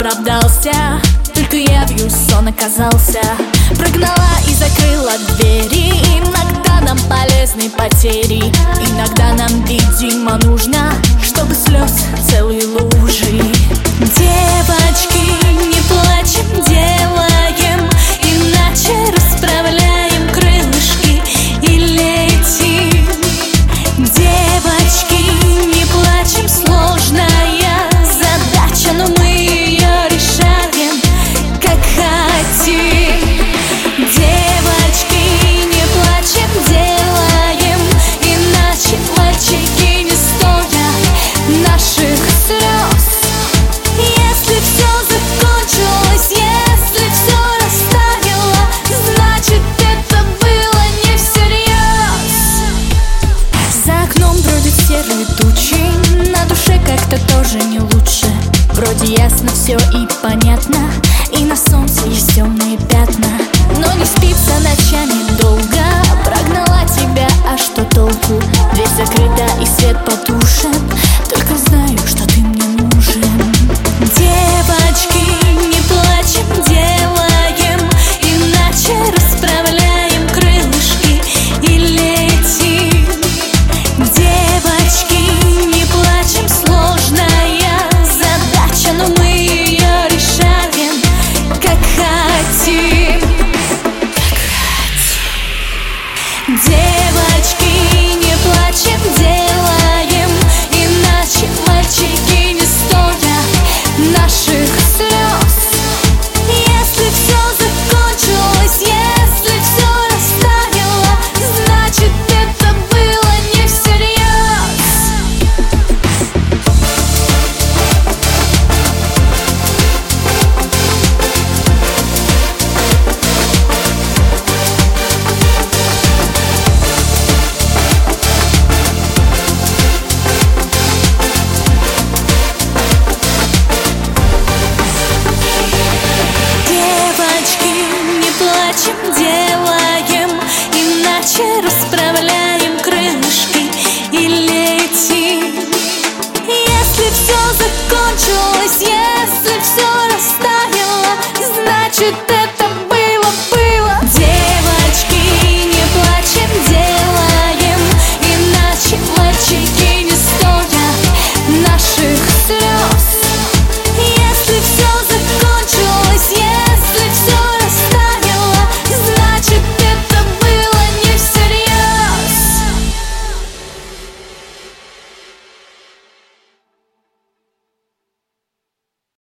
оправдался, только я вью сон оказался. Прогнала и закрыла двери. Иногда нам полезны потери, иногда нам, видимо, нужно, чтобы слез целые лужи. Девочки, не плачем, делаем, иначе расправляем крылышки и летим. Девочки, не плачем, сложная задача, но мы ее решаем, как хотим. Девочки, не плачем, делаем, иначе мальчики не стоят наших слез. Если все закончилось, если все растаяло, значит это было не всерьез. За окном бродят серые тучи, на душе как-то тоже не лучше. Вроде ясно все и понятно, и на солнце есть темные пятна. Но не спится ночами долго, прогнала тебя, а что толку? Дверь закрыта и свет потушен, только знаю, что ты мне нужен. Девочки, не плачем, делаем, иначе расправляем крылышки и летим. Девочки, не плачем, сложная задача, но мы ее решаем, как хотим. Девочки, не плачем, делаем, иначе мальчики не стоят наших слез. Если все закончилось, если все растаяло, значит это было не всерьез. Делаем, иначе расправляем крылышки и летим. Если все закончилось, если все растаяло, значит это